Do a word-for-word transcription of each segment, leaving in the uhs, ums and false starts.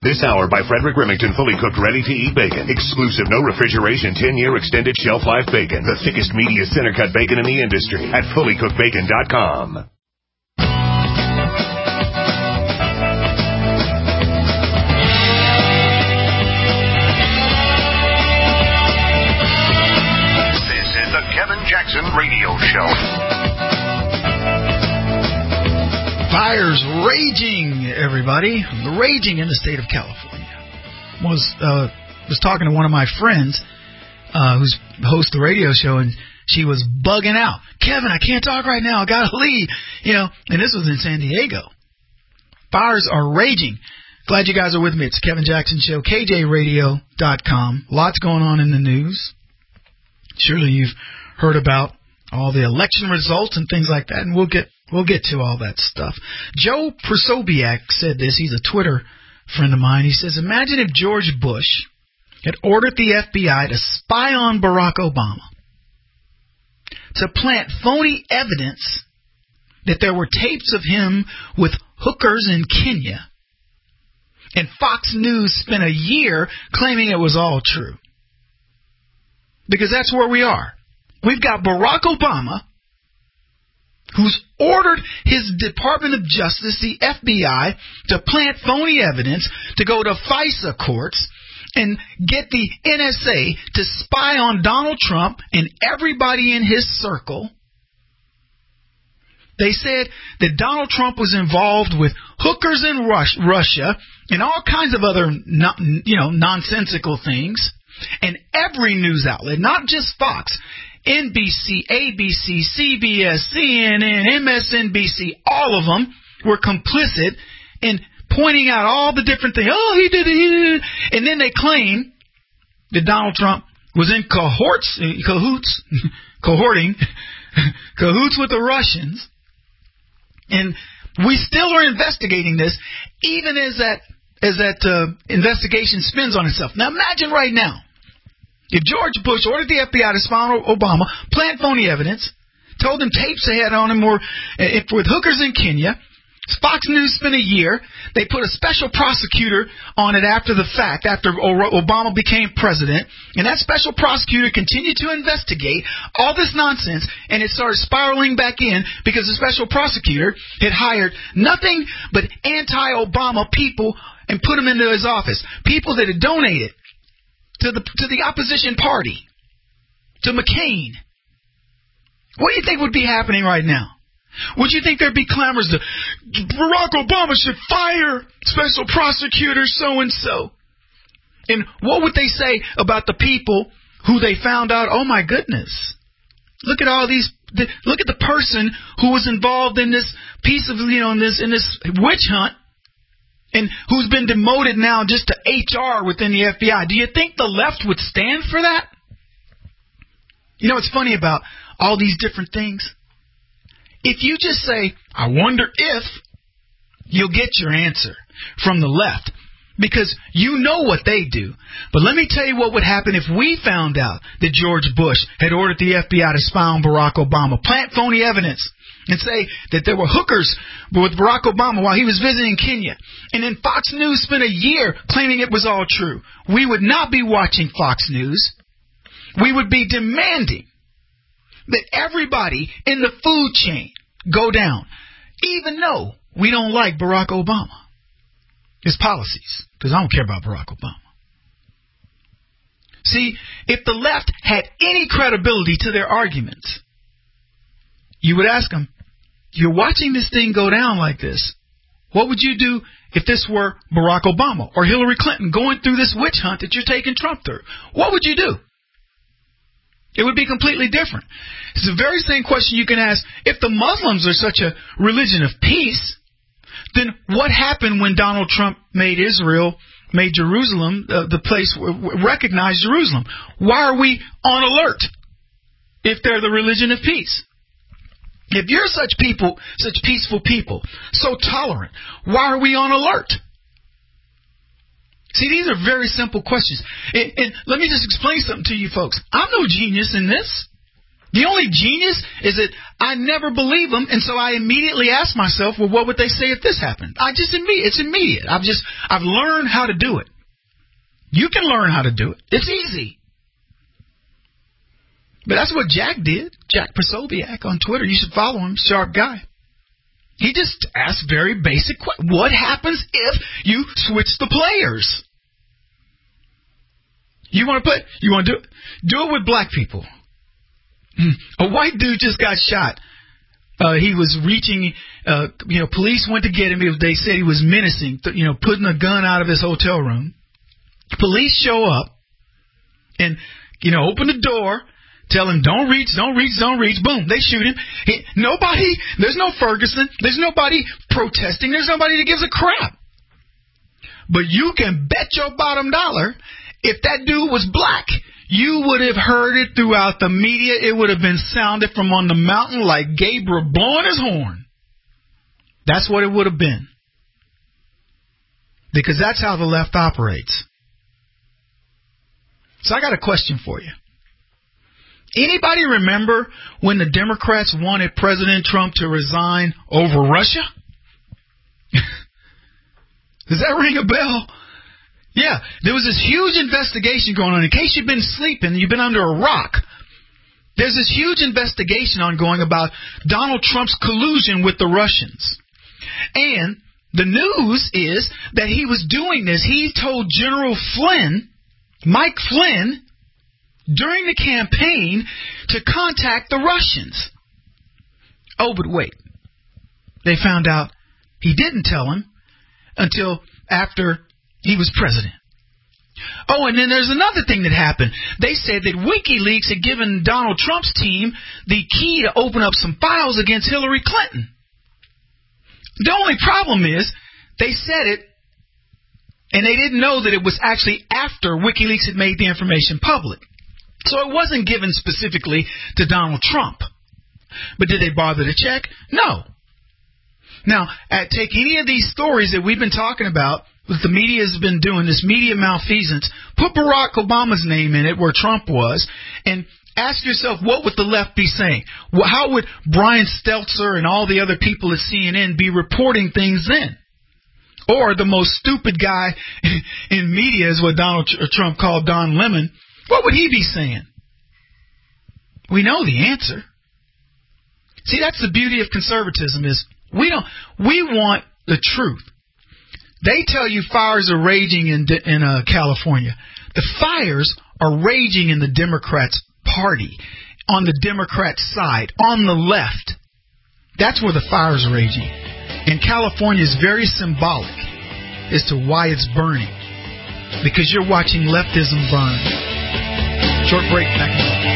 This hour by Frederick Remington, fully cooked, ready-to-eat bacon. Exclusive, no refrigeration, ten-year extended shelf life bacon. The thickest, meatiest, center-cut bacon in the industry at fully cooked bacon dot com. This is the Kevin Jackson Radio Show. Fires raging, everybody, raging in the state of California. Was uh, was talking to one of my friends uh, who's hosts the radio show, and she was bugging out. Kevin, I can't talk right now. I gotta leave. You know, and this was in San Diego. Fires are raging. Glad you guys are with me. It's the Kevin Jackson Show, K J radio dot com. Lots going on in the news. Surely you've heard about all the election results and things like that, and we'll get we'll get to all that stuff. Joe Prosobiec said this. He's a Twitter friend of mine. He says, imagine if George Bush had ordered the F B I to spy on Barack Obama, to plant phony evidence that there were tapes of him with hookers in Kenya, and Fox News spent a year claiming it was all true. Because that's where we are. We've got Barack Obama, who's ordered his Department of Justice, the F B I, to plant phony evidence, to go to FISA courts and get the N S A to spy on Donald Trump and everybody in his circle. They said that Donald Trump was involved with hookers in Russia and all kinds of other, you know, nonsensical things. And every news outlet, not just Fox, N B C, A B C, C B S, C N N, M S N B C, all of them were complicit in pointing out all the different things. Oh, he did it, he did it. And then they claim that Donald Trump was in cohorts, cahoots, cohorting, cahoots with the Russians. And we still are investigating this, even as that as that uh, investigation spins on itself. Now imagine right now, if George Bush ordered the F B I to spy on Obama, plant phony evidence, told them tapes they had on him were uh, with hookers in Kenya, Fox News spent a year, they put a special prosecutor on it after the fact, after Obama became president, and that special prosecutor continued to investigate all this nonsense, and it started spiraling back in because the special prosecutor had hired nothing but anti-Obama people and put them into his office, people that had donated to the to the opposition party, to McCain. What do you think would be happening right now? Would you think there'd be clamors to Barack Obama should fire special prosecutor so-and-so? And what would they say about the people who they found out, oh my goodness, look at all these, look at the person who was involved in this piece of, you know, in this, in this witch hunt, and who's been demoted now just to H R within the F B I. Do you think the left would stand for that? You know what's funny about all these different things? If you just say, I wonder if, you'll get your answer from the left. Because you know what they do. But let me tell you what would happen if we found out that George Bush had ordered the F B I to spy on Barack Obama, plant phony evidence, and say that there were hookers with Barack Obama while he was visiting Kenya. And then Fox News spent a year claiming it was all true. We would not be watching Fox News. We would be demanding that everybody in the food chain go down, even though we don't like Barack Obama, his policies, because I don't care about Barack Obama. See, if the left had any credibility to their arguments, you would ask them, you're watching this thing go down like this. What would you do if this were Barack Obama or Hillary Clinton going through this witch hunt that you're taking Trump through? What would you do? It would be completely different. It's the very same question you can ask, if the Muslims are such a religion of peace, then what happened when Donald Trump made Israel, made Jerusalem, uh, the place, recognized Jerusalem? Why are we on alert if they're the religion of peace? If you're such people, such peaceful people, so tolerant, why are we on alert? See, these are very simple questions. And, and let me just explain something to you folks. I'm no genius in this. The only genius is that I never believe them, and so I immediately ask myself, well, what would they say if this happened? I just immediate. It's immediate. I've just I've learned how to do it. You can learn how to do it. It's easy. But that's what Jack did. Jack Posobiec on Twitter. You should follow him. Sharp guy. He just asked very basic questions. What happens if you switch the players? You want to put? You want to do it? Do it with black people. A white dude just got shot. Uh, he was reaching, uh, you know, police went to get him. They said he was menacing, you know, putting a gun out of his hotel room. Police show up and, you know, open the door, tell him, don't reach, don't reach, don't reach. Boom, they shoot him. He, nobody, there's no Ferguson. There's nobody protesting. There's nobody that gives a crap. But you can bet your bottom dollar if that dude was black, you would have heard it throughout the media. It would have been sounded from on the mountain like Gabriel blowing his horn. That's what it would have been. Because that's how the left operates. So I got a question for you. Anybody remember when the Democrats wanted President Trump to resign over Russia? Does that ring a bell? Yeah, there was this huge investigation going on. In case you've been sleeping, you've been under a rock. There's this huge investigation ongoing about Donald Trump's collusion with the Russians. And the news is that he was doing this. He told General Flynn, Mike Flynn, during the campaign to contact the Russians. Oh, but wait. They found out he didn't tell him until after he was president. Oh, and then there's another thing that happened. They said that WikiLeaks had given Donald Trump's team the key to open up some files against Hillary Clinton. The only problem is they said it, and they didn't know that it was actually after WikiLeaks had made the information public. So it wasn't given specifically to Donald Trump. But did they bother to check? No. Now, at, take any of these stories that we've been talking about, that the media has been doing, this media malfeasance, put Barack Obama's name in it where Trump was, and ask yourself, what would the left be saying? How would Brian Stelter and all the other people at C N N be reporting things then? Or the most stupid guy in media is what Donald Trump called Don Lemon. What would he be saying? We know the answer. See, that's the beauty of conservatism is we don't, we want the truth. They tell you fires are raging in in uh, California. The fires are raging in the Democrats' party, on the Democrat side, on the left. That's where the fires are raging. And California is very symbolic as to why it's burning. Because you're watching leftism burn. Short break, back in a moment.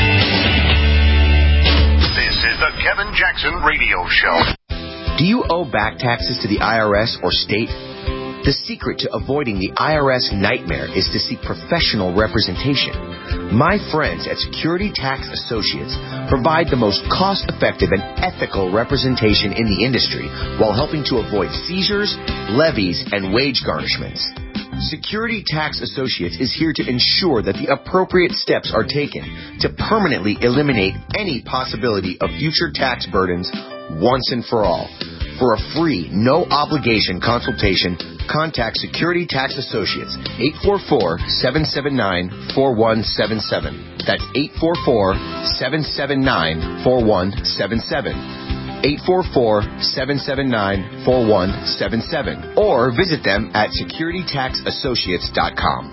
This is the Kevin Jackson Radio Show. Do you owe back taxes to the I R S or state? The secret to avoiding the I R S nightmare is to seek professional representation. My friends at Security Tax Associates provide the most cost-effective and ethical representation in the industry while helping to avoid seizures, levies, and wage garnishments. Security Tax Associates is here to ensure that the appropriate steps are taken to permanently eliminate any possibility of future tax burdens once and for all. For a free, no-obligation consultation, contact Security Tax Associates, eight four four, seven seven nine, four one seven seven. That's eight four four, seven seven nine, four one seven seven. eight four four, seven seven nine, four one seven seven. Or visit them at security tax associates dot com.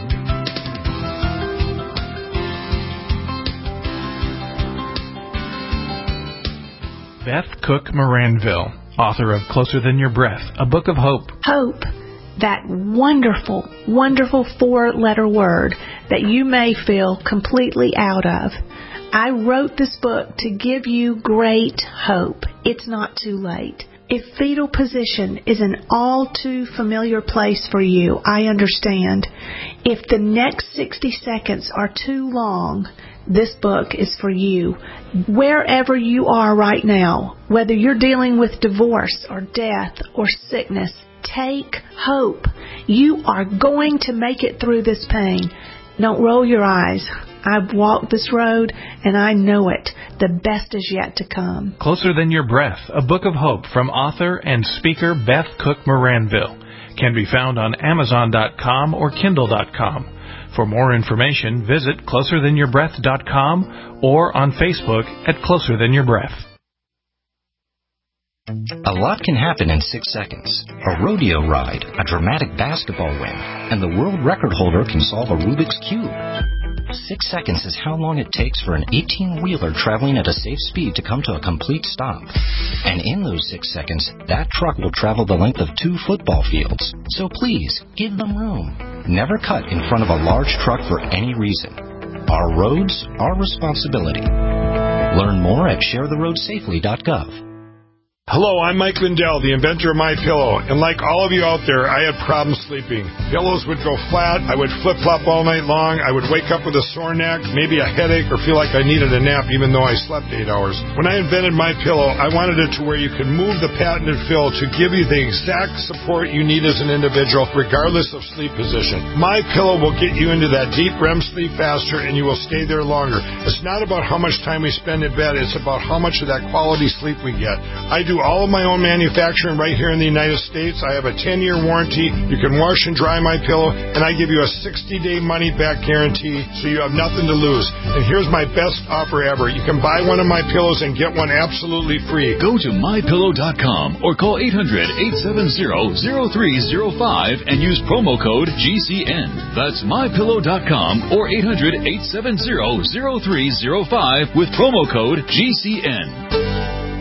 Beth Cook Moranville, author of Closer Than Your Breath, a book of hope. Hope, that wonderful, wonderful four-letter word that you may feel completely out of. I wrote this book to give you great hope. It's not too late. If fetal position is an all too familiar place for you, I understand. If the next sixty seconds are too long, this book is for you. Wherever you are right now, whether you're dealing with divorce or death or sickness, take hope. You are going to make it through this pain. Don't roll your eyes. I've walked this road, and I know it. The best is yet to come. Closer Than Your Breath, a book of hope from author and speaker Beth Cook Moranville, can be found on Amazon dot com or Kindle dot com. For more information, visit closer than your breath dot com or on Facebook at Closer Than Your Breath. A lot can happen in six seconds. A rodeo ride, a dramatic basketball win, and the world record holder can solve a Rubik's Cube. Six seconds is how long it takes for an eighteen-wheeler traveling at a safe speed to come to a complete stop. And in those six seconds, that truck will travel the length of two football fields. So please, give them room. Never cut in front of a large truck for any reason. Our roads, our responsibility. Learn more at share the road safely dot gov. Hello, I'm Mike Lindell, the inventor of MyPillow, and like all of you out there, I had problems sleeping. Pillows would go flat, I would flip-flop all night long, I would wake up with a sore neck, maybe a headache, or feel like I needed a nap even though I slept eight hours. When I invented MyPillow, I wanted it to where you could move the patented fill to give you the exact support you need as an individual, regardless of sleep position. MyPillow will get you into that deep R E M sleep faster, and you will stay there longer. It's not about how much time we spend in bed, it's about how much of that quality sleep we get. I do all of my own manufacturing right here in the United States. I have a ten-year warranty. You can wash and dry my pillow, and I give you a sixty-day money-back guarantee, so you have nothing to lose. And here's my best offer ever. You can buy one of my pillows and get one absolutely free. Go to my pillow dot com or call eight hundred, eight seven zero, zero three zero five and use promo code G C N. That's my pillow dot com or eight hundred, eight seven zero, zero three zero five with promo code G C N.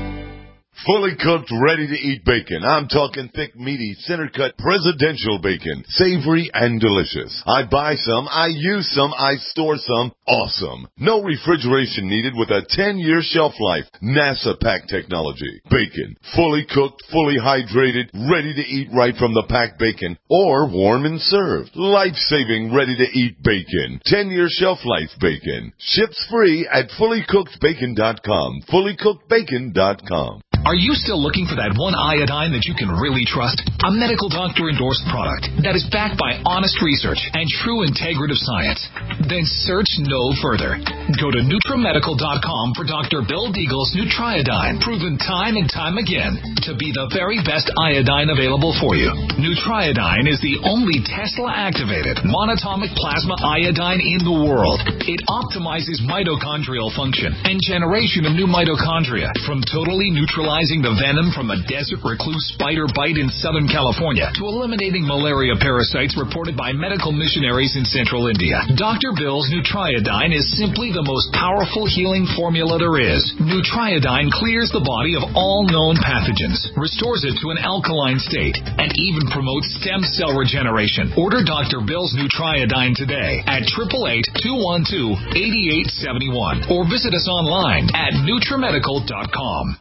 Fully cooked, ready-to-eat bacon. I'm talking thick, meaty, center-cut, presidential bacon. Savory and delicious. I buy some, I use some, I store some. Awesome. No refrigeration needed with a ten-year shelf life. NASA pack technology. Bacon. Fully cooked, fully hydrated, ready to eat right from the packed bacon. Or warm and served. Life-saving, ready-to-eat bacon. ten-year shelf life bacon. Ships free at fully cooked bacon dot com. fully cooked bacon dot com. Are you still looking for that one iodine that you can really trust? A medical doctor-endorsed product that is backed by honest research and true integrative science? Then search no further. Go to NutriMedical dot com for Doctor Bill Deagle's Nutriodine, proven time and time again to be the very best iodine available for you. Nutriodine is the only Tesla-activated monatomic plasma iodine in the world. It optimizes mitochondrial function and generation of new mitochondria from totally neutralizing the venom from a desert recluse spider bite in Southern California to eliminating malaria parasites reported by medical missionaries in central India. Doctor Bill's Nutriodine is simply the most powerful healing formula there is. Nutriodine clears the body of all known pathogens, restores it to an alkaline state, and even promotes stem cell regeneration. Order Doctor Bill's Nutriodine today at eight eight eight, two one two, eight eight seven one or visit us online at NutriMedical dot com.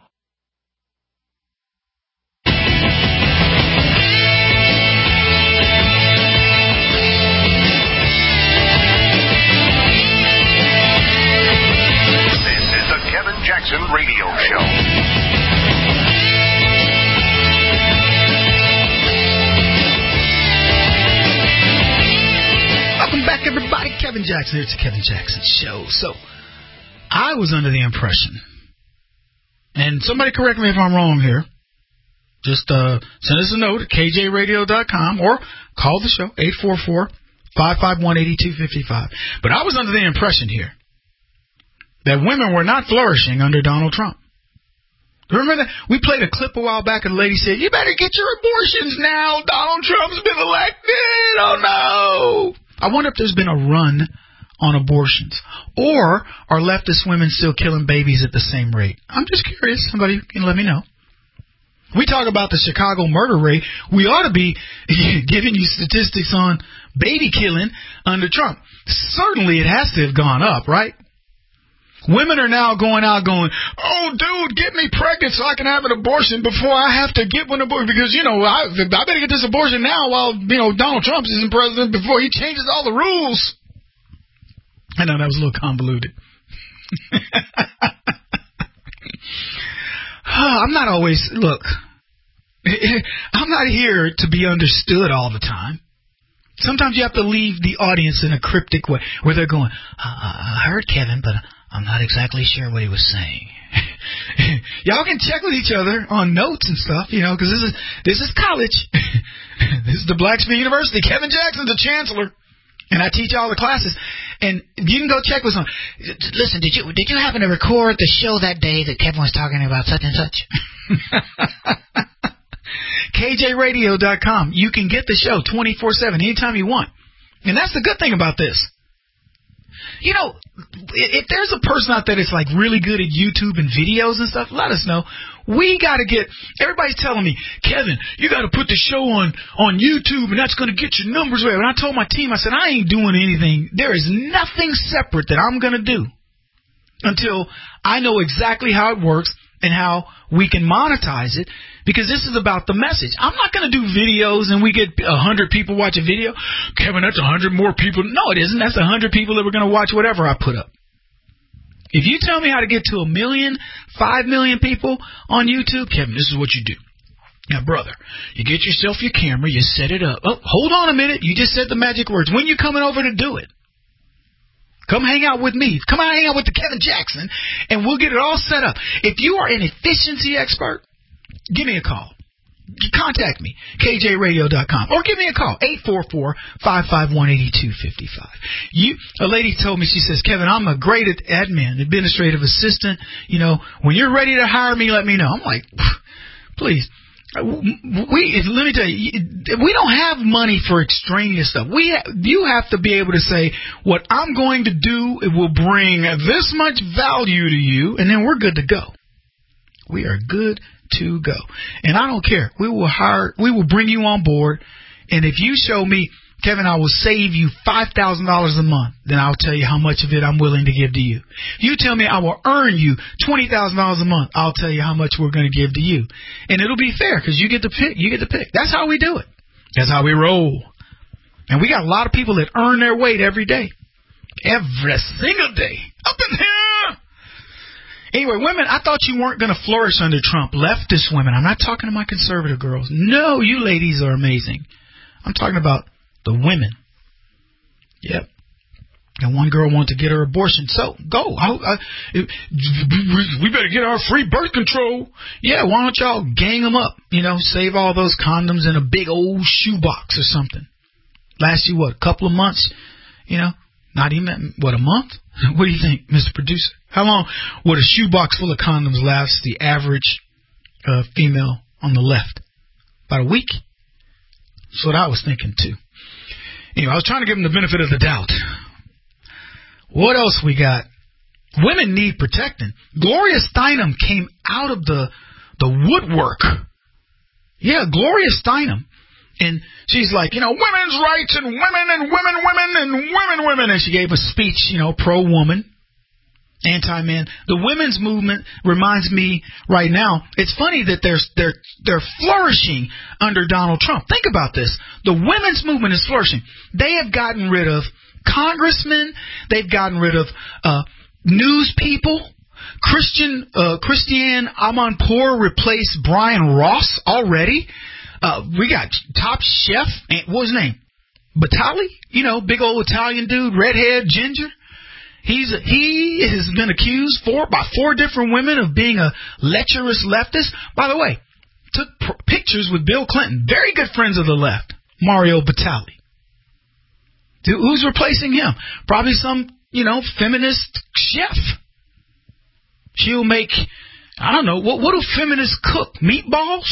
Jackson Radio Show. Welcome back, everybody. Kevin Jackson. It's the Kevin Jackson Show. So, I was under the impression, and somebody correct me if I'm wrong here, just uh, send us a note at K J radio dot com or call the show, eight four four, five five one, eight two five five. But I was under the impression here that women were not flourishing under Donald Trump. Remember that? We played a clip a while back and the lady said, you better get your abortions now. Donald Trump's been elected. Oh, no. I wonder if there's been a run on abortions. Or are leftist women still killing babies at the same rate? I'm just curious. Somebody can let me know. We talk about the Chicago murder rate. We ought to be giving you statistics on baby killing under Trump. Certainly it has to have gone up, right? Women are now going out going, oh, dude, get me pregnant so I can have an abortion before I have to get one abortion. Because, you know, I, I better get this abortion now while, you know, Donald Trump isn't president before he changes all the rules. I know that was a little convoluted. I'm not always, look, I'm not here to be understood all the time. Sometimes you have to leave the audience in a cryptic way where they're going, I, I heard Kevin, but I'm not exactly sure what he was saying. Y'all can check with each other on notes and stuff, you know, because this is this is college. This is the Blacksmith University. Kevin Jackson's the chancellor, and I teach all the classes. And you can go check with someone. Listen, did you did you happen to record the show that day that Kevin was talking about such and such? K J radio dot com. You can get the show twenty-four seven, anytime you want. And that's the good thing about this. You know, if there's a person out there that's like really good at YouTube and videos and stuff, let us know. We got to get, everybody's telling me, Kevin, you got to put the show on, on YouTube and that's going to get your numbers right. And I told my team, I said, I ain't doing anything. There is nothing separate that I'm going to do until I know exactly how it works and how we can monetize it, because this is about the message. I'm not going to do videos and we get a hundred people watch a video. Kevin, that's a hundred more people. No, it isn't. That's a hundred people that were going to watch whatever I put up. If you tell me how to get to a million, five million people on YouTube, Kevin, this is what you do. Now, brother, you get yourself your camera, you set it up. Oh, hold on a minute. You just said the magic words. When you coming over to do it? Come hang out with me. Come out hang out with the Kevin Jackson, and we'll get it all set up. If you are an efficiency expert, give me a call. Contact me, K J radio dot com, or give me a call, eight four four, five five one, eight two five five. You, a lady told me, she says, Kevin, I'm a great admin, administrative assistant. You know, when you're ready to hire me, let me know. I'm like, please. We let me tell you, we don't have money for extraneous stuff. We ha- you have to be able to say, what I'm going to do, it will bring this much value to you, and then we're good to go. We are good to go. And I don't care. We will hire, we will bring you on board, and if you show me, Kevin, I will save you five thousand dollars a month, then I'll tell you how much of it I'm willing to give to you. If you tell me I will earn you twenty thousand dollars a month, I'll tell you how much we're going to give to you. And it'll be fair because you get to pick. You get to pick. That's how we do it. That's how we roll. And we got a lot of people that earn their weight every day. Every single day. Up in here. Anyway, women, I thought you weren't going to flourish under Trump. Leftist women. I'm not talking to my conservative girls. No, you ladies are amazing. I'm talking about the women. Yep. And one girl wanted to get her abortion. So, go. I, I, we better get our free birth control. Yeah, why don't y'all gang them up? You know, save all those condoms in a big old shoebox or something. Last you, what, a couple of months? You know, not even, what, a month? What do you think, Mister Producer? How long would a shoebox full of condoms last the average uh, female on the left? About a week? That's what I was thinking, too. Anyway, I was trying to give them the benefit of the doubt. What else we got? Women need protecting. Gloria Steinem came out of the the woodwork. Yeah, Gloria Steinem. And she's like, you know, women's rights and women and women, women and women, women. And she gave a speech, you know, pro-woman, anti-man. The women's movement reminds me right now, it's funny that they're, they're, they're flourishing under Donald Trump. Think about this. The women's movement is flourishing. They have gotten rid of congressmen. They've gotten rid of uh, news people. Christian, uh, Christiane Amanpour replaced Brian Ross already. Uh, we got top chef, what was his name? Batali? You know, big old Italian dude, redhead, ginger. He's he has been accused for by four different women of being a lecherous leftist. By the way, took pr- pictures with Bill Clinton, very good friends of the left, Mario Batali. Dude, who's replacing him? Probably some, you know, feminist chef. She'll make, I don't know, what, what do feminists cook? Meatballs?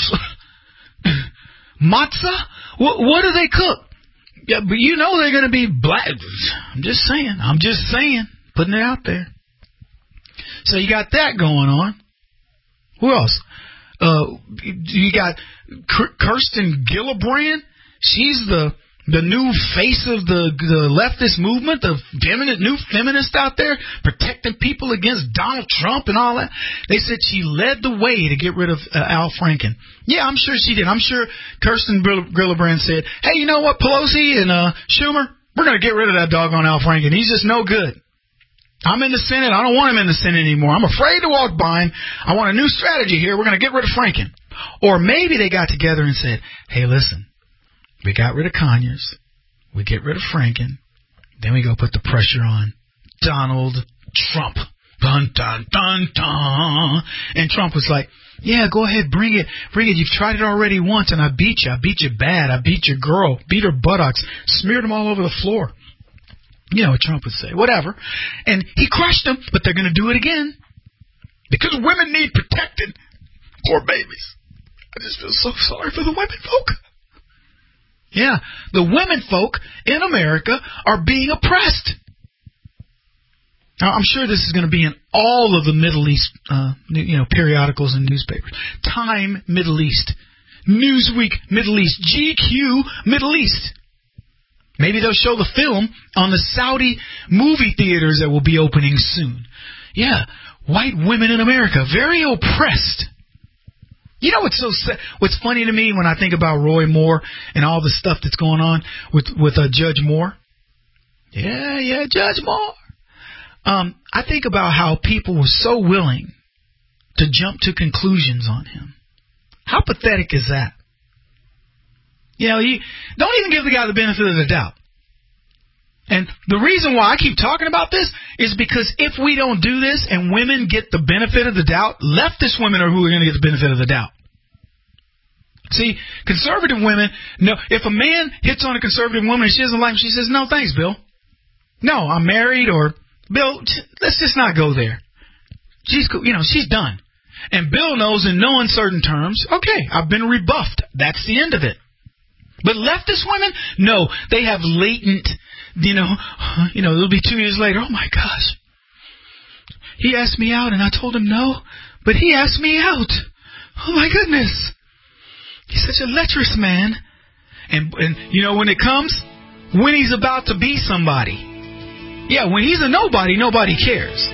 Matzah? What, what do they cook? Yeah, but you know they're going to be black. I'm just saying. I'm just saying. Putting it out there. So you got that going on. Who else? Uh, you got Kirsten Gillibrand. She's the the new face of the, the leftist movement, the feminist, new feminist out there, protecting people against Donald Trump and all that. They said she led the way to get rid of uh, Al Franken. Yeah, I'm sure she did. I'm sure Kirsten Gillibrand said, hey, you know what, Pelosi and uh, Schumer, we're going to get rid of that doggone Al Franken. He's just no good. I'm in the Senate. I don't want him in the Senate anymore. I'm afraid to walk by him. I want a new strategy here. We're going to get rid of Franken. Or maybe they got together and said, hey, listen, we got rid of Conyers. We get rid of Franken. Then we go put the pressure on Donald Trump. Dun, dun, dun, dun. And Trump was like, yeah, go ahead, bring it. Bring it. You've tried it already once, and I beat you. I beat you bad. I beat your girl. Beat her buttocks. Smeared them all over the floor. You know what Trump would say. Whatever. And he crushed them, but they're going to do it again. Because women need protecting. Poor babies. I just feel so sorry for the women folk. Yeah, the women folk in America are being oppressed. Now, I'm sure this is going to be in all of the Middle East, uh, you know, periodicals and newspapers. Time, Middle East. Newsweek, Middle East. G Q, Middle East. Maybe they'll show the film on the Saudi movie theaters that will be opening soon. Yeah, white women in America, very oppressed. You know what's so what's funny to me when I think about Roy Moore and all the stuff that's going on with with uh, Judge Moore? Yeah, yeah, Judge Moore. Um, I think about how people were so willing to jump to conclusions on him. How pathetic is that? You know, you don't even give the guy the benefit of the doubt. And the reason why I keep talking about this is because if we don't do this and women get the benefit of the doubt, leftist women are who are going to get the benefit of the doubt. See, conservative women, no, if a man hits on a conservative woman and she doesn't like him, she says, no, thanks, Bill. No, I'm married, or, Bill, let's just not go there. She's, you know, she's done. And Bill knows in no uncertain terms, okay, I've been rebuffed. That's the end of it. But leftist women, no, they have latent, you know, you know, it'll be two years later, oh my gosh. He asked me out and I told him no, but he asked me out. Oh my goodness. He's such a lecherous man. And, and you know, when it comes, when he's about to be somebody. Yeah, when he's a nobody, nobody cares.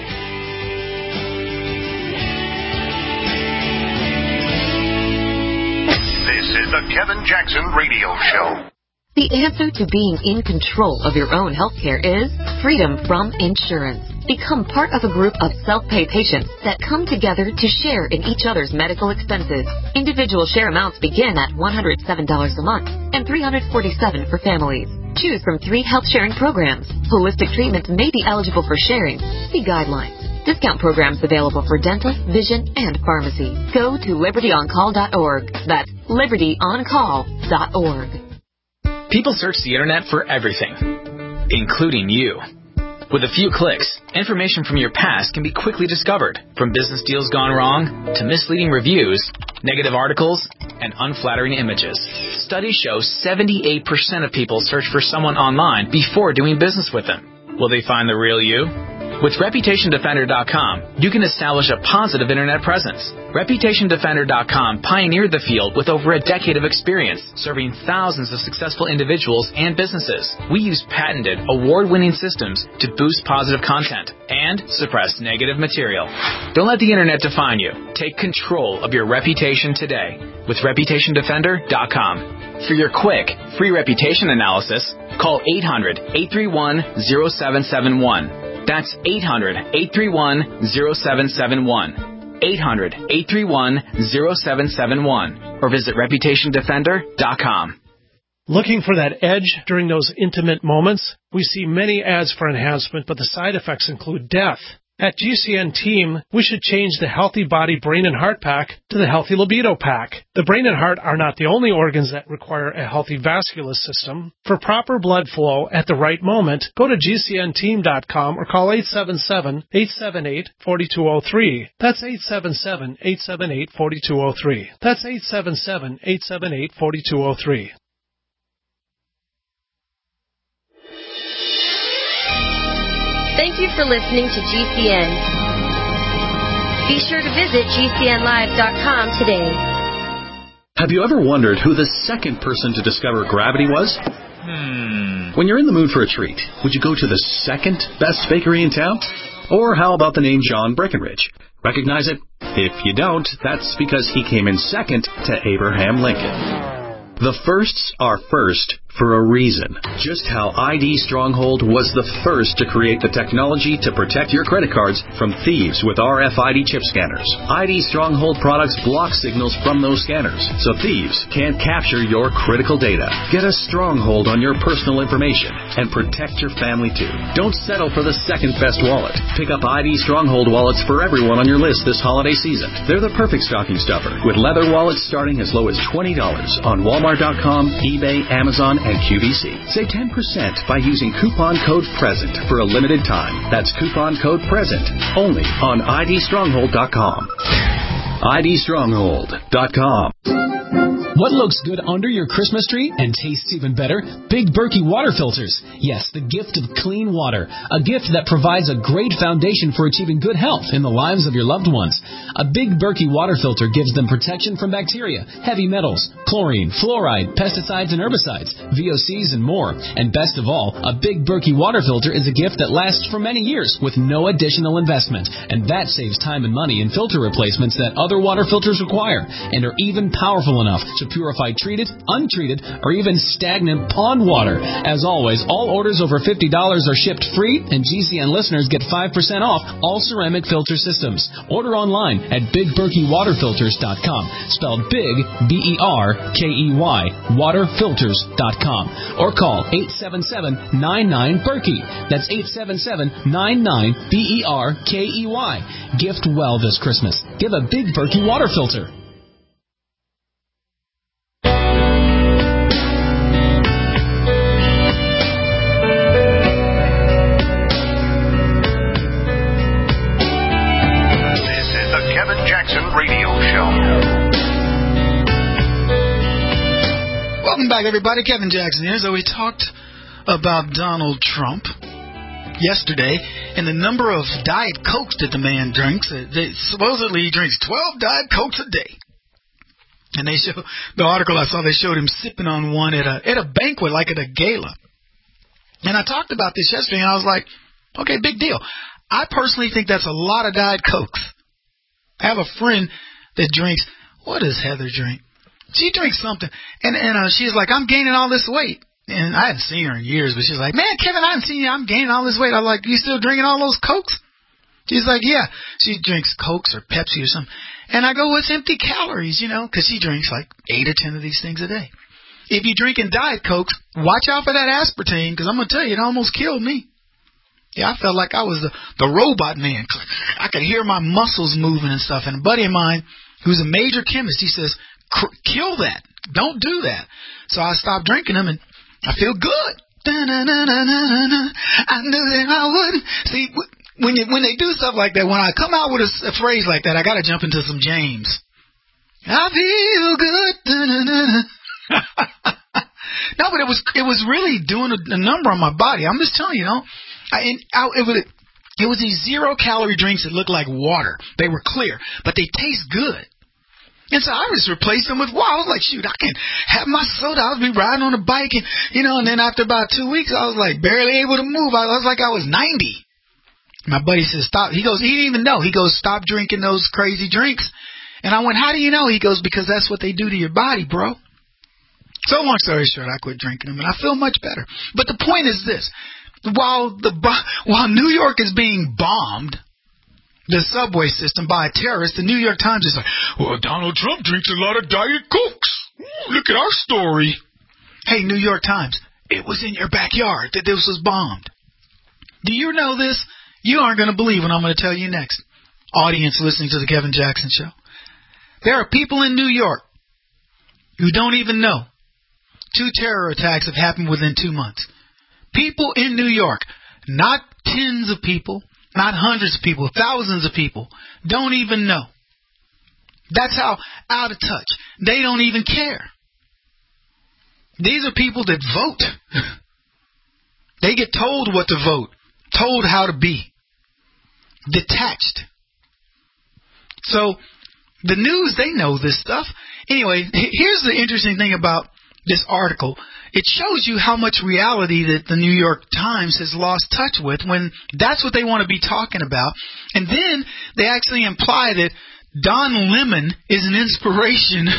This is the Kevin Jackson Radio Show. The answer to being in control of your own healthcare is freedom from insurance. Become part of a group of self-pay patients that come together to share in each other's medical expenses. Individual share amounts begin at one hundred seven dollars a month and three hundred forty-seven dollars for families. Choose from three health sharing programs. Holistic treatments may be eligible for sharing. See guidelines. Discount programs available for dental, vision, and pharmacy. Go to liberty on call dot org. That's liberty on call dot org. People search the internet for everything, including you. With a few clicks, information from your past can be quickly discovered, from business deals gone wrong to misleading reviews, negative articles, and unflattering images. Studies show seventy-eight percent of people search for someone online before doing business with them. Will they find the real you? With reputation defender dot com, you can establish a positive internet presence. reputation defender dot com pioneered the field with over a decade of experience, serving thousands of successful individuals and businesses. We use patented, award-winning systems to boost positive content and suppress negative material. Don't let the internet define you. Take control of your reputation today with reputation defender dot com. For your quick, free reputation analysis, call eight hundred, eight three one, zero seven seven one. That's eight hundred, eight three one, zero seven seven one. eight hundred, eight three one, zero seven seven one. Or visit reputation defender dot com. Looking for that edge during those intimate moments? We see many ads for enhancement, but the side effects include death. At G C N Team, we should change the Healthy Body, Brain, and Heart Pack to the Healthy Libido Pack. The brain and heart are not the only organs that require a healthy vascular system. For proper blood flow at the right moment, go to G C N team dot com or call eight seven seven, eight seven eight, four two zero three. That's eight seven seven, eight seven eight, four two zero three. That's eight seven seven, eight seven eight, four two zero three. Thank you for listening to G C N. Be sure to visit G C N live dot com today. Have you ever wondered who the second person to discover gravity was? Hmm. When you're in the mood for a treat, would you go to the second best bakery in town? Or how about the name John Breckenridge? Recognize it? If you don't, that's because he came in second to Abraham Lincoln. The firsts are first for a reason. Just how I D Stronghold was the first to create the technology to protect your credit cards from thieves with R F I D chip scanners. I D Stronghold products block signals from those scanners, so thieves can't capture your critical data. Get a stronghold on your personal information and protect your family too. Don't settle for the second best wallet. Pick up I D Stronghold wallets for everyone on your list this holiday season. They're the perfect stocking stuffer, with leather wallets starting as low as twenty dollars on Walmart dot com, eBay, Amazon, and Q V C. Save ten percent by using coupon code PRESENT for a limited time. That's coupon code PRESENT only on I D stronghold dot com. I D stronghold dot com. What looks good under your Christmas tree and tastes even better? Big Berkey water filters. Yes, the gift of clean water. A gift that provides a great foundation for achieving good health in the lives of your loved ones. A Big Berkey water filter gives them protection from bacteria, heavy metals, chlorine, fluoride, pesticides and herbicides, V O Cs and more. And best of all, a Big Berkey water filter is a gift that lasts for many years with no additional investment. And that saves time and money in filter replacements that other water filters require and are even powerful enough to purify treated, untreated, or even stagnant pond water. As always, all orders over fifty dollars are shipped free, and G C N listeners get five percent off all ceramic filter systems. Order online at big berkey water filters dot com, spelled big, B E R K E Y, water filters dot com, or call eight seven seven, nine nine, Berkey. That's eight seven seven, nine nine, B E R K E Y. Gift well this Christmas. Give a Big Berkey water filter. Welcome back, everybody. Kevin Jackson here. So we talked about Donald Trump yesterday and the number of Diet Cokes that the man drinks. They, supposedly he drinks twelve Diet Cokes a day. And they show the article I saw, they showed him sipping on one at a at a banquet, like at a gala. And I talked about this yesterday, and I was like, okay, big deal. I personally think that's a lot of Diet Cokes. I have a friend that drinks, what does Heather drink? She drinks something, and and uh, she's like, I'm gaining all this weight. And I hadn't seen her in years, but she's like, man, Kevin, I haven't seen you. I'm gaining all this weight. I was like, you still drinking all those Cokes? She's like, yeah. She drinks Cokes or Pepsi or something. And I go, well, it's empty calories, you know, because she drinks like eight or ten of these things a day. If you're drinking Diet Cokes, watch out for that aspartame, because I'm going to tell you, it almost killed me. Yeah, I felt like I was the, the robot man. I could hear my muscles moving and stuff. And a buddy of mine, who's a major chemist, he says, kill that. Don't do that. So I stopped drinking them, and I feel good. I knew that I would. See, when you, when they do stuff like that, when I come out with a, a phrase like that, I got to jump into some James. I feel good. No, but it was it was really doing a, a number on my body. I'm just telling you, you know. I, and I, it was it was these zero calorie drinks that looked like water. They were clear, but they taste good. And so I just replaced them with, wow, I was like, shoot, I can have my soda. I was be riding on a bike, and, you know, and then after about two weeks, I was like barely able to move. I was like I was ninety. My buddy says, stop. He goes, he didn't even know. He goes, stop drinking those crazy drinks. And I went, how do you know? He goes, because that's what they do to your body, bro. So long story short, I quit drinking them, and I feel much better. But the point is this. While the while New York is being bombed, the subway system by a terrorist, the New York Times is like, well, Donald Trump drinks a lot of Diet Cokes. Ooh, look at our story. Hey, New York Times, it was in your backyard that this was bombed. Do you know this? You aren't going to believe what I'm going to tell you next. Audience listening to the Kevin Jackson Show. There are people in New York who don't even know two terror attacks have happened within two months. People in New York, not tens of people, not hundreds of people, thousands of people, don't even know. That's how out of touch. They don't even care. These are people that vote. They get told what to vote, told how to be. Detached. So, the news, they know this stuff. Anyway, here's the interesting thing about this article. It shows you how much reality that the New York Times has lost touch with when that's what they want to be talking about. And then they actually imply that Don Lemon is an inspiration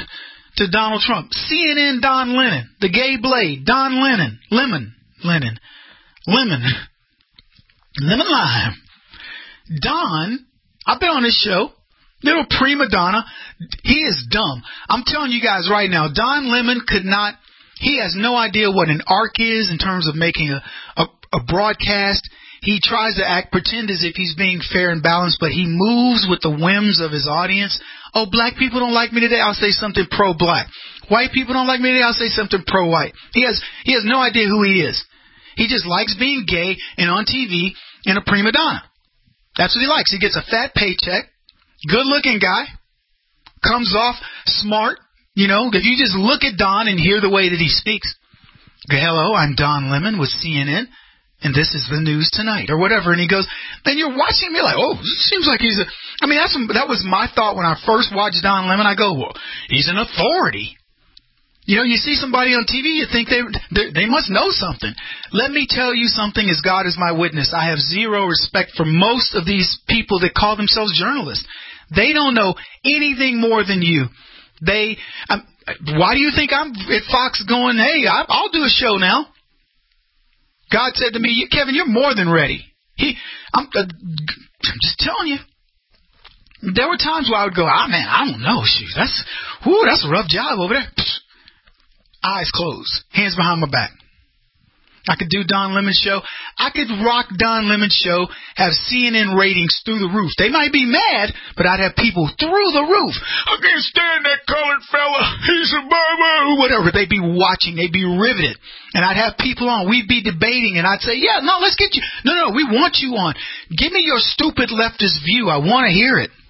to Donald Trump. C N N Don Lemon, the gay blade, Don Lemon, Lemon, Lennon, Lemon, Lemon Lime. Don, I've been on this show, little prima donna. He is dumb. I'm telling you guys right now, Don Lemon could not, he has no idea what an arc is in terms of making a, a, a broadcast. He tries to act, pretend as if he's being fair and balanced, but he moves with the whims of his audience. Oh, black people don't like me today, I'll say something pro-black. White people don't like me today, I'll say something pro-white. He has he has no idea who he is. He just likes being gay and on T V and a prima donna. That's what he likes. He gets a fat paycheck, good-looking guy, comes off smart. You know, if you just look at Don and hear the way that he speaks, hello, I'm Don Lemon with C N N. And this is the news tonight, or whatever. And he goes, then you're watching me like, oh, this seems like he's a, I mean, that's that was my thought when I first watched Don Lemon. I go, well, he's an authority. You know, you see somebody on T V, you think they, they they must know something. Let me tell you something, as God is my witness. I have zero respect for most of these people that call themselves journalists. They don't know anything more than you. They, um, why do you think I'm at Fox going, hey, I, I'll do a show now? God said to me, Kevin, you're more than ready. He, I'm, uh, I'm just telling you. There were times where I would go, ah, man, I don't know. Shoot, that's, whoo, that's a rough job over there. Psst. Eyes closed, hands behind my back. I could do Don Lemon's show. I could rock Don Lemon's show, have C N N ratings through the roof. They might be mad, but I'd have people through the roof. I can't stand that colored fella. He's a boo-boo. Whatever. They'd be watching. They'd be riveted. And I'd have people on. We'd be debating, and I'd say, yeah, no, let's get you. No, no, we want you on. Give me your stupid leftist view. I want to hear it.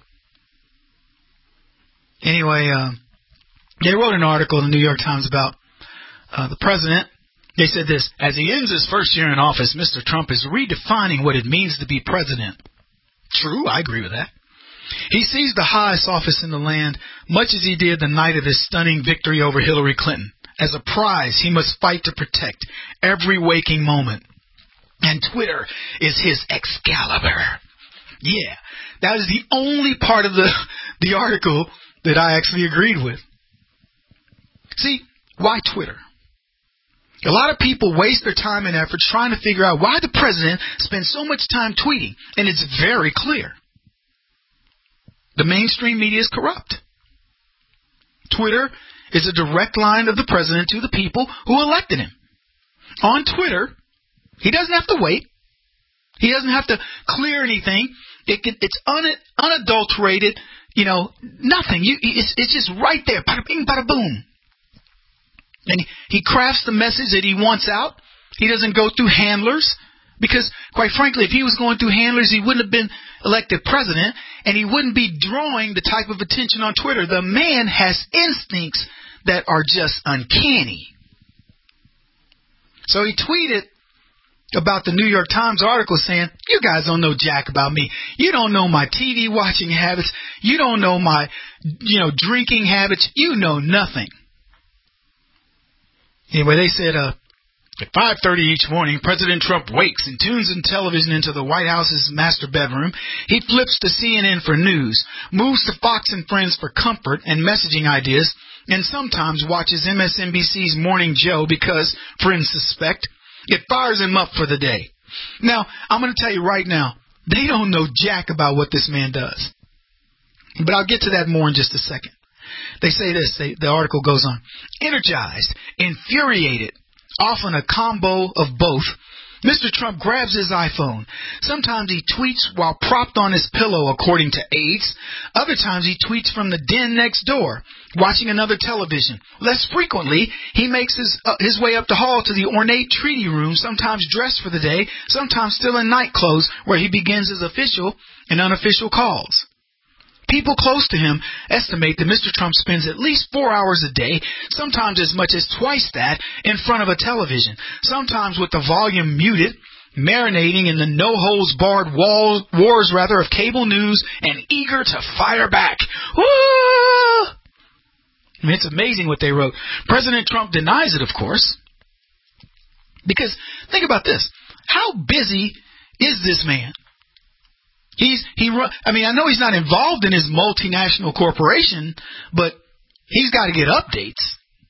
Anyway, uh, they wrote an article in the New York Times about uh, the president. They said this, as he ends his first year in office, Mister Trump is redefining what it means to be president. True, I agree with that. He sees the highest office in the land, much as he did the night of his stunning victory over Hillary Clinton. As a prize, he must fight to protect every waking moment. And Twitter is his Excalibur. Yeah, that is the only part of the, the article that I actually agreed with. See, why Twitter? A lot of people waste their time and effort trying to figure out why the president spends so much time tweeting, and it's very clear. The mainstream media is corrupt. Twitter is a direct line of the president to the people who elected him. On Twitter, he doesn't have to wait. He doesn't have to clear anything. It, it, it's un, unadulterated, you know, nothing. You, it's, it's just right there. Bada bing, bada boom. And he crafts the message that he wants out. He doesn't go through handlers. Because, quite frankly, if he was going through handlers, he wouldn't have been elected president. And he wouldn't be drawing the type of attention on Twitter. The man has instincts that are just uncanny. So he tweeted about the New York Times article saying, you guys don't know jack about me. You don't know my T V watching habits. You don't know my, you know, drinking habits. You know nothing. Anyway, they said, uh, at five thirty each morning, President Trump wakes and tunes in television into the White House's master bedroom. He flips to C N N for news, moves to Fox and Friends for comfort and messaging ideas, and sometimes watches M S N B C's Morning Joe because, friends suspect, it fires him up for the day. Now, I'm going to tell you right now, they don't know jack about what this man does. But I'll get to that more in just a second. They say this, they, the article goes on. Energized, infuriated, often a combo of both, Mister Trump grabs his iPhone. Sometimes he tweets while propped on his pillow, according to aides. Other times he tweets from the den next door, watching another television. Less frequently, he makes his, uh, his way up the hall to the ornate treaty room, sometimes dressed for the day, sometimes still in night clothes, where he begins his official and unofficial calls. People close to him estimate that Mister Trump spends at least four hours a day, sometimes as much as twice that, in front of a television, sometimes with the volume muted, marinating in the no-holds-barred wall, wars rather of cable news and eager to fire back. Woo! I mean, it's amazing what they wrote. President Trump denies it, of course. Because, think about this. How busy is this man? He's he. I mean, I know he's not involved in his multinational corporation, but he's got to get updates.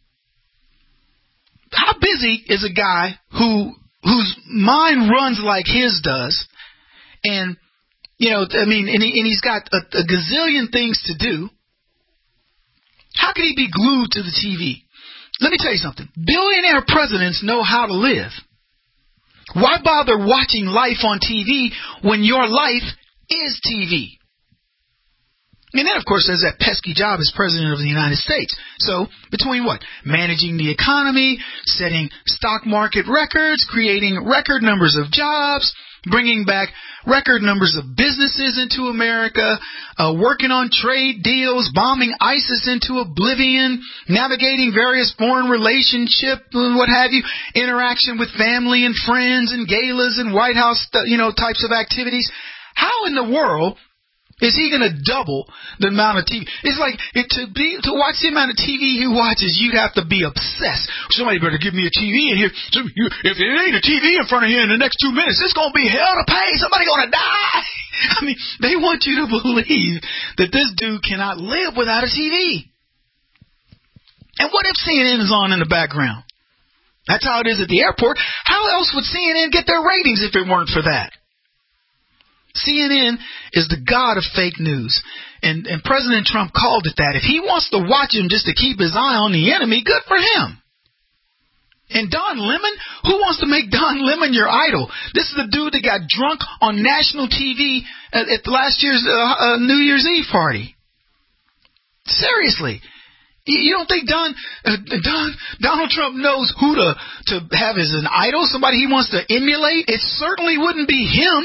How busy is a guy who whose mind runs like his does, and you know, I mean, and, he, and he's got a, a gazillion things to do? How could he be glued to the T V? Let me tell you something. Billionaire presidents know how to live. Why bother watching life on T V when your life is T V? And then, of course, there's that pesky job as President of the United States. So, between what? Managing the economy, setting stock market records, creating record numbers of jobs, bringing back record numbers of businesses into America, uh, working on trade deals, bombing ISIS into oblivion, navigating various foreign relationships and what have you, interaction with family and friends and galas and White House, you know, types of activities. How in the world is he going to double the amount of T V? It's like it, to be to watch the amount of T V he watches, you'd have to be obsessed. Somebody better give me a T V in here. So you, if it ain't a T V in front of you in the next two minutes, it's going to be hell to pay. Somebody's going to die. I mean, they want you to believe that this dude cannot live without a T V. And what if C N N is on in the background? That's how it is at the airport. How else would C N N get their ratings if it weren't for that? C N N is the god of fake news, and, and President Trump called it that. If he wants to watch him just to keep his eye on the enemy, good for him. And Don Lemon, who wants to make Don Lemon your idol? This is the dude that got drunk on national T V at, at last year's uh, uh, New Year's Eve party. Seriously. You don't think Don, uh, Don Donald Trump knows who to, to have as an idol, somebody he wants to emulate? It certainly wouldn't be him.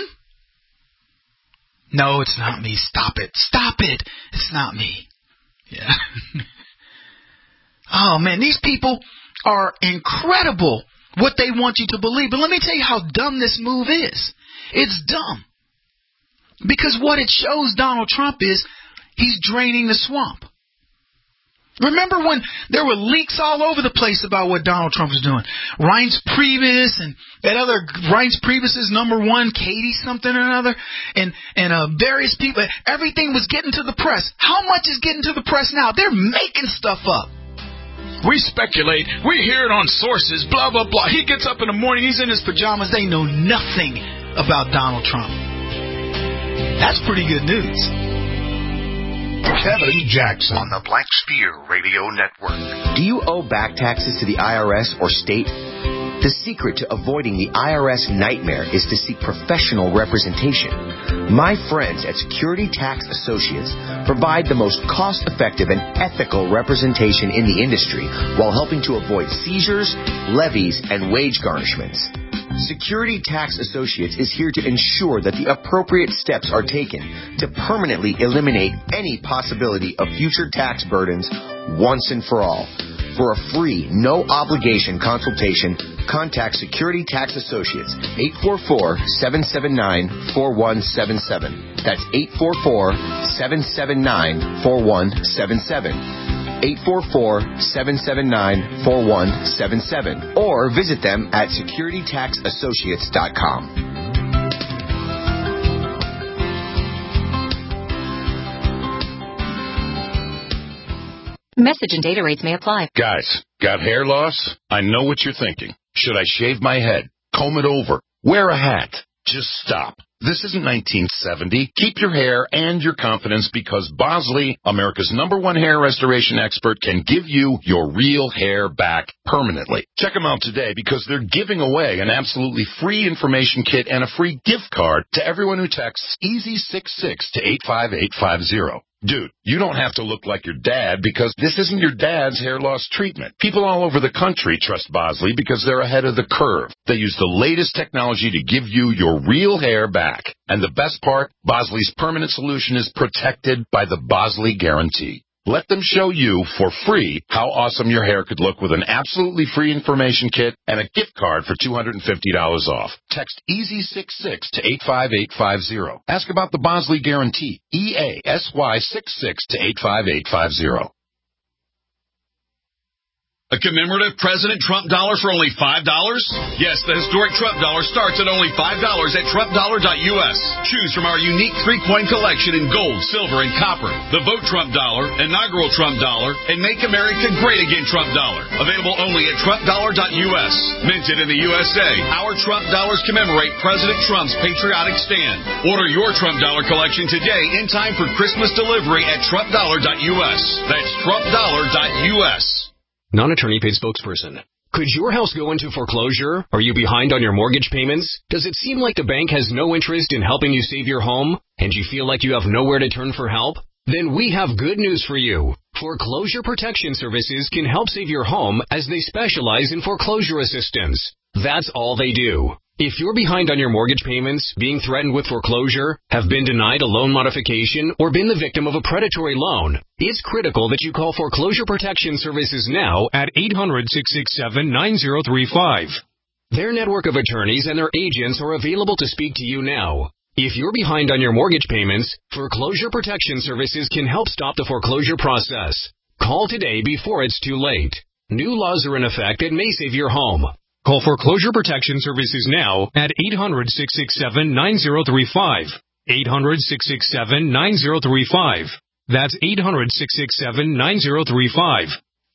No, it's not me. Stop it. Stop it. It's not me. Yeah. Oh, man, these people are incredible what they want you to believe. But let me tell you how dumb this move is. It's dumb. Because what it shows Donald Trump is he's draining the swamp. Remember when there were leaks all over the place about what Donald Trump was doing? Reince Priebus and that other Reince Priebus's number one, Katie something or another, and and uh, various people. Everything was getting to the press. How much is getting to the press now? They're making stuff up. We speculate. We hear it on sources. Blah blah blah. He gets up in the morning. He's in his pajamas. They know nothing about Donald Trump. That's pretty good news. Kevin Jackson on the Black Spear Radio Network. Do you owe back taxes to the I R S or state? The secret to avoiding the I R S nightmare is to seek professional representation. My friends at Security Tax Associates provide the most cost-effective and ethical representation in the industry while helping to avoid seizures, levies, and wage garnishments. Security Tax Associates is here to ensure that the appropriate steps are taken to permanently eliminate any possibility of future tax burdens once and for all. For a free, no-obligation consultation, contact Security Tax Associates, eight four four, seven seven nine, four one seven seven. That's eight four four, seven seven nine, four one seven seven. eight four four, seven seven nine, four one seven seven. Or visit them at security tax associates dot com. Message and data rates may apply. Guys, got hair loss? I know what you're thinking. Should I shave my head? Comb it over? Wear a hat? Just stop. This isn't nineteen seventy. Keep your hair and your confidence because Bosley, America's number one hair restoration expert, can give you your real hair back permanently. Check them out today because they're giving away an absolutely free information kit and a free gift card to everyone who texts easy six six to eight five eight five zero. Dude, you don't have to look like your dad because this isn't your dad's hair loss treatment. People all over the country trust Bosley because they're ahead of the curve. They use the latest technology to give you your real hair back. And the best part, Bosley's permanent solution is protected by the Bosley Guarantee. Let them show you for free how awesome your hair could look with an absolutely free information kit and a gift card for two hundred fifty dollars off. Text easy six six to eight five eight five zero. Ask about the Bosley Guarantee. E A S Y six six to eight five eight five zero. A commemorative President Trump dollar for only five dollars? Yes, the historic Trump dollar starts at only five dollars at trump dollar dot U S. Choose from our unique three-coin collection in gold, silver, and copper. The Vote Trump dollar, inaugural Trump dollar, and Make America Great Again Trump dollar. Available only at trump dollar dot U S. Minted in the U S A, our Trump dollars commemorate President Trump's patriotic stand. Order your Trump dollar collection today in time for Christmas delivery at trump dollar dot U S. That's trump dollar dot U S. Non-attorney paid spokesperson. Could your house go into foreclosure? Are you behind on your mortgage payments? Does it seem like the bank has no interest in helping you save your home? And you feel like you have nowhere to turn for help? Then we have good news for you. Foreclosure Protection Services can help save your home as they specialize in foreclosure assistance. That's all they do. If you're behind on your mortgage payments, being threatened with foreclosure, have been denied a loan modification, or been the victim of a predatory loan, it's critical that you call Foreclosure Protection Services now at eight hundred, six six seven, nine zero three five. Their network of attorneys and their agents are available to speak to you now. If you're behind on your mortgage payments, Foreclosure Protection Services can help stop the foreclosure process. Call today before it's too late. New laws are in effect that may save your home. Call Foreclosure Protection Services now at eight hundred, six six seven, nine zero three five. eight hundred, six six seven, nine zero three five. That's eight hundred, six six seven, nine zero three five.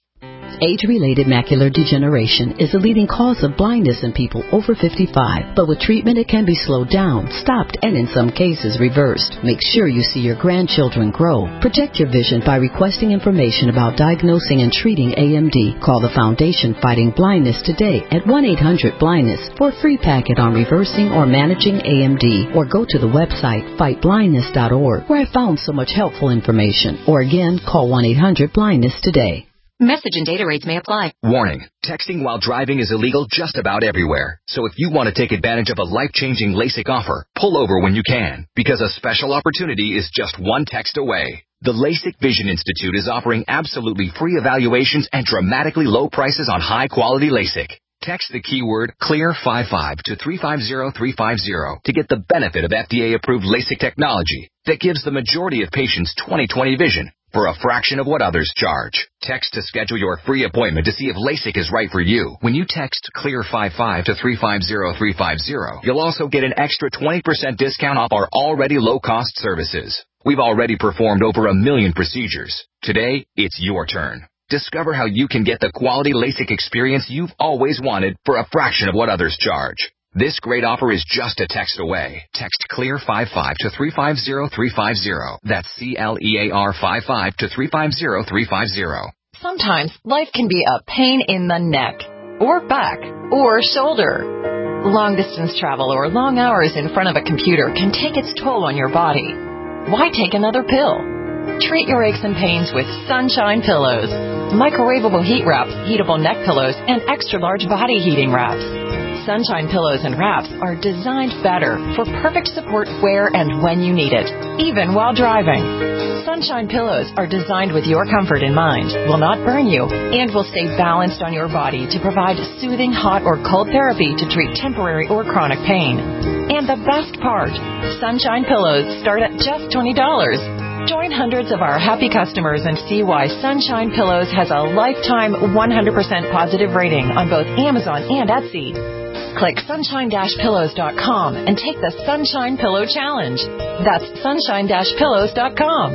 Age-related macular degeneration is a leading cause of blindness in people over fifty-five, but with treatment it can be slowed down, stopped, and in some cases reversed. Make sure you see your grandchildren grow. Protect your vision by requesting information about diagnosing and treating A M D. Call the Foundation Fighting Blindness today at one eight hundred blindness for a free packet on reversing or managing A M D, or go to the website fight blindness dot org, where I found so much helpful information. Or again, call one eight hundred blindness today. Message and data rates may apply. Warning, texting while driving is illegal just about everywhere. So if you want to take advantage of a life-changing LASIK offer, pull over when you can, because a special opportunity is just one text away. The LASIK Vision Institute is offering absolutely free evaluations and dramatically low prices on high-quality LASIK. Text the keyword CLEAR fifty-five to three five zero three five zero to get the benefit of F D A-approved LASIK technology that gives the majority of patients twenty twenty vision for a fraction of what others charge. Text to schedule your free appointment to see if LASIK is right for you. When you text CLEAR fifty-five to three five zero three five zero, you'll also get an extra twenty percent discount off our already low-cost services. We've already performed over a million procedures. Today, it's your turn. Discover how you can get the quality LASIK experience you've always wanted for a fraction of what others charge. This great offer is just a text away. Text CLEAR fifty-five to three five zero three five zero. That's C L E A R fifty-five to three five zero three five zero. Sometimes life can be a pain in the neck, or back, or shoulder. Long distance travel or long hours in front of a computer can take its toll on your body. Why take another pill? Treat your aches and pains with Sunshine Pillows. Microwavable heat wraps, heatable neck pillows, and extra large body heating wraps. Sunshine Pillows and Wraps are designed better for perfect support where and when you need it, even while driving. Sunshine Pillows are designed with your comfort in mind, will not burn you, and will stay balanced on your body to provide soothing hot or cold therapy to treat temporary or chronic pain. And the best part, Sunshine Pillows start at just twenty dollars. Join hundreds of our happy customers and see why Sunshine Pillows has a lifetime one hundred percent positive rating on both Amazon and Etsy. Click sunshine pillows dot com and take the Sunshine Pillow Challenge. That's sunshine pillows dot com.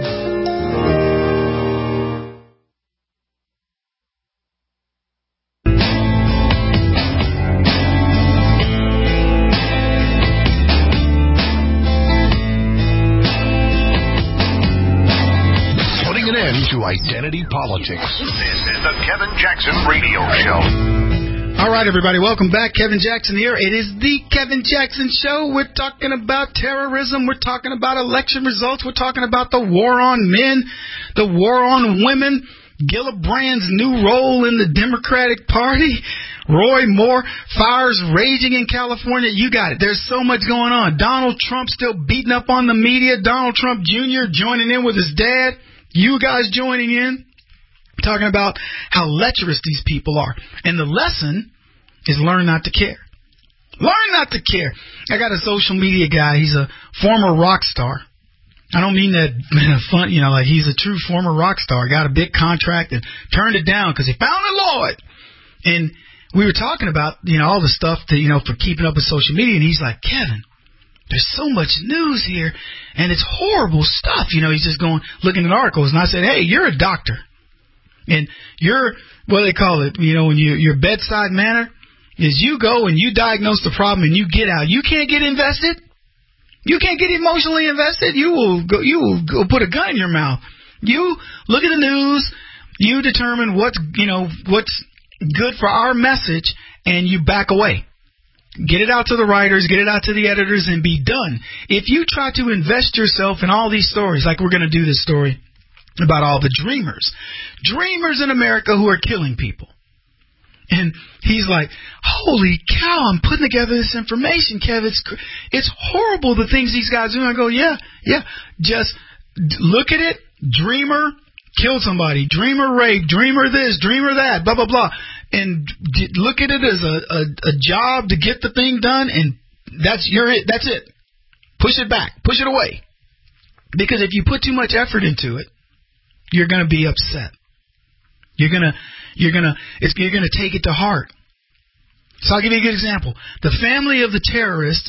Putting an end to identity politics. This is the Kevin Jackson Radio Show. All right, everybody, welcome back. Kevin Jackson here. It is the Kevin Jackson Show. We're talking about terrorism. We're talking about election results. We're talking about the war on men, the war on women, Gillibrand's new role in the Democratic Party, Roy Moore, fires raging in California. You got it. There's so much going on. Donald Trump still beating up on the media. Donald Trump Junior joining in with his dad. You guys joining in. Talking about how lecherous these people are. And the lesson is learn not to care. Learn not to care. I got a social media guy. He's a former rock star. I don't mean that fun, you know, like he's a true former rock star, got a big contract and turned it down because he found the Lord. And we were talking about, you know, all the stuff that, you know, for keeping up with social media. And he's like, Kevin, there's so much news here and it's horrible stuff. You know, he's just going, looking at articles. And I said, hey, you're a doctor. And you're, what do they call it? You know, when you, your bedside manner is you go and you diagnose the problem and you get out. You can't get invested. You can't get emotionally invested. You will go, you will go put a gun in your mouth. You look at the news. You determine what's, you know, what's good for our message, and you back away. Get it out to the writers, get it out to the editors, and be done. If you try to invest yourself in all these stories, like we're going to do this story about all the dreamers, dreamers in America who are killing people. And he's like, holy cow, I'm putting together this information, Kev. It's, it's horrible, the things these guys do. And I go, yeah, yeah. Just look at it. Dreamer killed somebody. Dreamer raped. Dreamer this. Dreamer that. Blah, blah, blah. And look at it as a, a, a job to get the thing done. And that's your it. That's it. Push it back. Push it away. Because if you put too much effort into it, you're going to be upset. You're going to... You're gonna, it's, you're gonna take it to heart. So I'll give you a good example. The family of the terrorist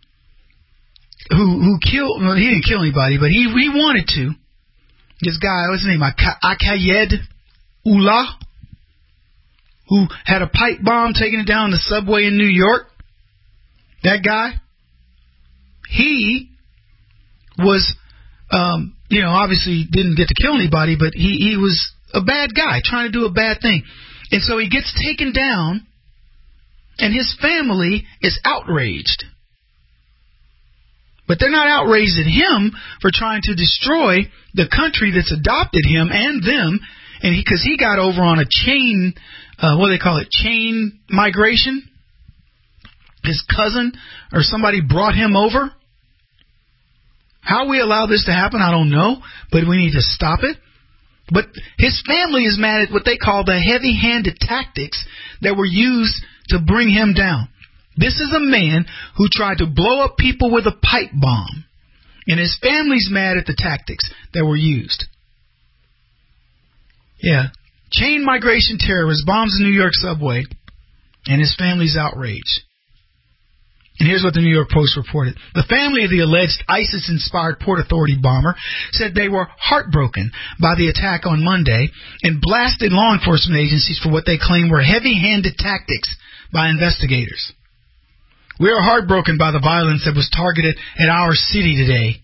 who who killed, well, he didn't kill anybody, but he he wanted to. This guy, what's his name? Akayed Ullah, who had a pipe bomb taking it down the subway in New York. That guy, he was, um, you know, obviously didn't get to kill anybody, but he he was a bad guy trying to do a bad thing. And so he gets taken down, and his family is outraged. But they're not outraged at him for trying to destroy the country that's adopted him and them, and because he, he got over on a chain, uh, what do they call it, chain migration. His cousin or somebody brought him over. How we allow this to happen, I don't know, but we need to stop it. But his family is mad at what they call the heavy-handed tactics that were used to bring him down. This is a man who tried to blow up people with a pipe bomb. And his family's mad at the tactics that were used. Yeah. Chain migration terrorist bombs the New York subway, and his family's outraged. And here's what the New York Post reported. The family of the alleged ISIS-inspired Port Authority bomber said they were heartbroken by the attack on Monday and blasted law enforcement agencies for what they claim were heavy-handed tactics by investigators. We are heartbroken by the violence that was targeted at our city today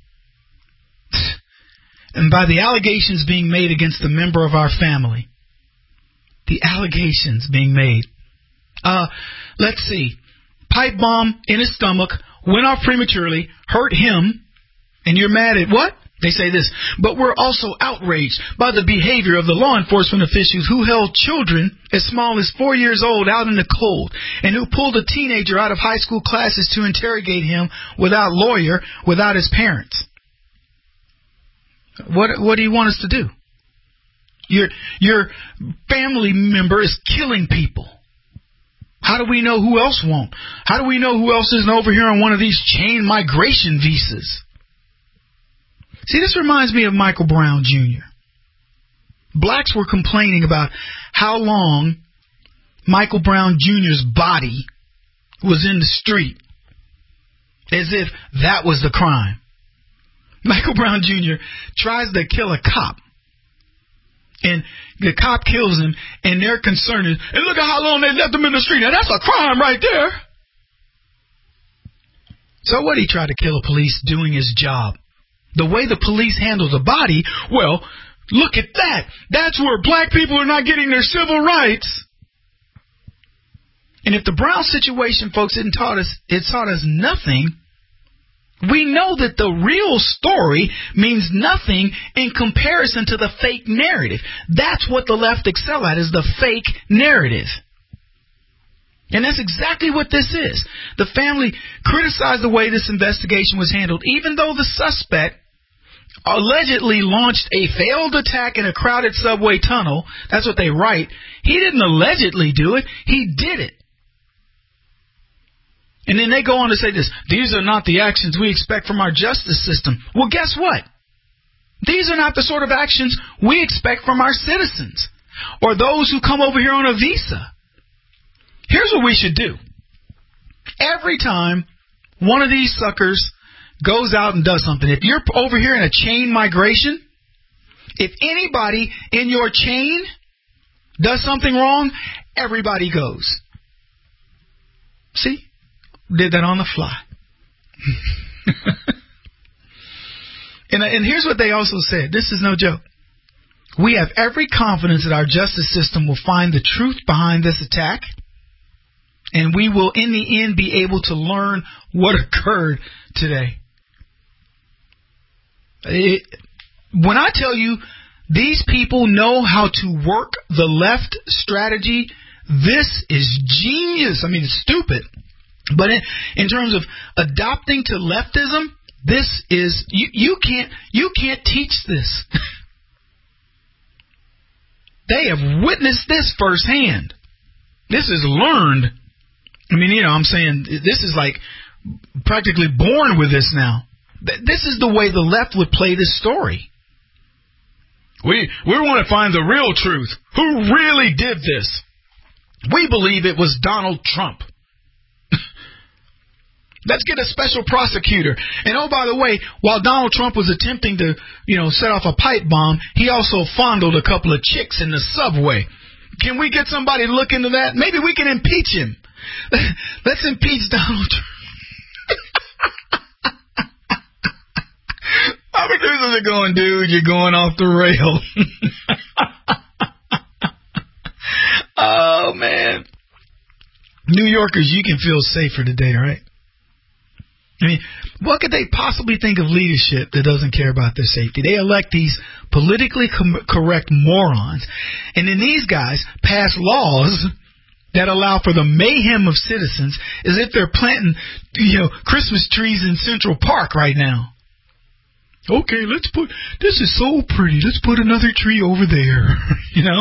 and by the allegations being made against a member of our family. The allegations being made. Uh, let's see. Pipe bomb in his stomach, went off prematurely, hurt him, and you're mad at what? They say this, but we're also outraged by the behavior of the law enforcement officials who held children as small as four years old out in the cold and who pulled a teenager out of high school classes to interrogate him without lawyer, without his parents. What, what do you want us to do? Your, your family member is killing people. How do we know who else won't? How do we know who else isn't over here on one of these chain migration visas? See, this reminds me of Michael Brown Junior Blacks were complaining about how long Michael Brown Junior's body was in the street, as if that was the crime. Michael Brown Junior tries to kill a cop. And the cop kills him, and their concern is, and look at how long they left him in the street. Now, that's a crime right there. So what, he tried to kill a police doing his job. The way the police handle the body, well, look at that. That's where black people are not getting their civil rights. And if the Brown situation, folks, didn't taught us, it taught us nothing. We know that the real story means nothing in comparison to the fake narrative. That's what the left excel at, is the fake narrative. And that's exactly what this is. The family criticized the way this investigation was handled, even though the suspect allegedly launched a failed attack in a crowded subway tunnel. That's what they write. He didn't allegedly do it. He did it. And then they go on to say this, these are not the actions we expect from our justice system. Well, guess what? These are not the sort of actions we expect from our citizens or those who come over here on a visa. Here's what we should do. Every time one of these suckers goes out and does something, if you're over here in a chain migration, if anybody in your chain does something wrong, everybody goes. See? Did that on the fly. and, and here's what they also said. This is no joke. We have every confidence that our justice system will find the truth behind this attack, and we will, in the end, be able to learn what occurred today. It, when I tell you these people know how to work the left strategy, this is genius. I mean, it's stupid. But in, in terms of adopting to leftism, this is, you, you can't, you can't teach this. They have witnessed this firsthand. This is learned. I mean, you know, I'm saying this is like practically born with this now. This is the way the left would play this story. We we want to find the real truth. Who really did this? We believe it was Donald Trump. Let's get a special prosecutor. And oh, by the way, while Donald Trump was attempting to, you know, set off a pipe bomb, he also fondled a couple of chicks in the subway. Can we get somebody to look into that? Maybe we can impeach him. Let's impeach Donald Trump. My producers are going, dude, you're going off the rail. Oh, man. New Yorkers, you can feel safer today, right? I mean, what could they possibly think of leadership that doesn't care about their safety? They elect these politically com- correct morons, and then these guys pass laws that allow for the mayhem of citizens as if they're planting, you know, Christmas trees in Central Park right now. Okay, let's put, this is so pretty, let's put another tree over there, you know?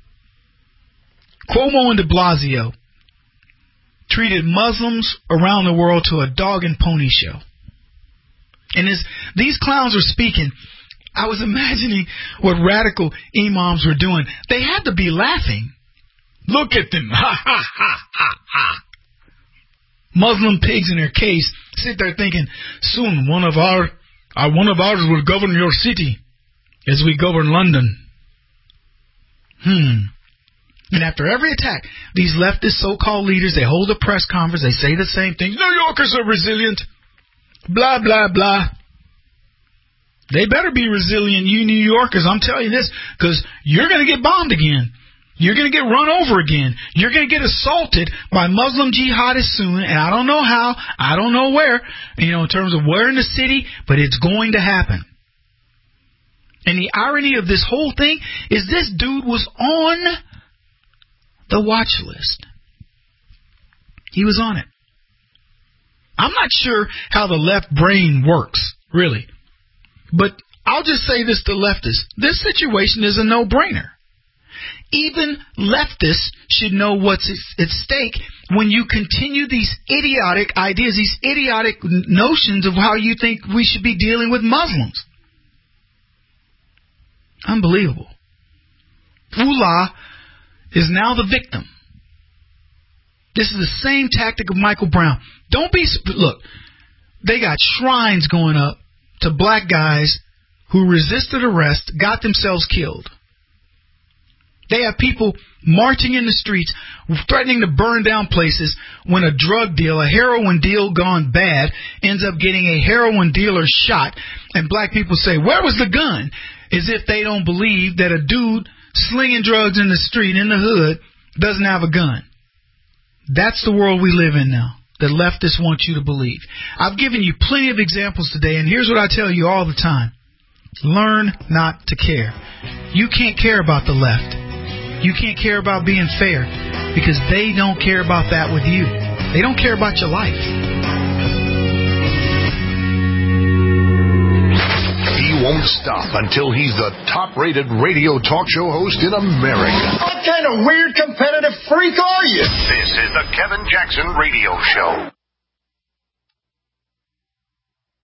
Cuomo and de Blasio treated Muslims around the world to a dog and pony show. And as these clowns were speaking, I was imagining what radical imams were doing. They had to be laughing. Look at them. Ha, ha, ha, ha, ha. Muslim pigs in their case sit there thinking, soon one of our, our one of ours will govern your city as we govern London. Hmm. And after every attack, these leftist so-called leaders, they hold a press conference, they say the same thing. New Yorkers are resilient. Blah, blah, blah. They better be resilient, you New Yorkers. I'm telling you this, because you're going to get bombed again. You're going to get run over again. You're going to get assaulted by Muslim jihadists soon, and I don't know how, I don't know where, you know, in terms of where in the city, but it's going to happen. And the irony of this whole thing is this dude was on the watch list. He was on it. I'm not sure how the left brain works, really. But I'll just say this to leftists. This situation is a no-brainer. Even leftists should know what's at stake when you continue these idiotic ideas, these idiotic notions of how you think we should be dealing with Muslims. Unbelievable. Ullah is now the victim. This is the same tactic of Michael Brown. Don't be, look, they got shrines going up to black guys who resisted arrest, got themselves killed. They have people marching in the streets, threatening to burn down places when a drug deal, a heroin deal gone bad, ends up getting a heroin dealer shot, and black people say, where was the gun? As if they don't believe that a dude slinging drugs in the street, in the hood, doesn't have a gun. That's the world we live in now. The leftists want you to believe. I've given you plenty of examples today, and here's what I tell you all the time. Learn not to care. You can't care about the left. You can't care about being fair because they don't care about that with you. They don't care about your life. He won't stop until he's the top-rated radio talk show host in America. What kind of weird competitive freak are you? This is the Kevin Jackson Radio Show.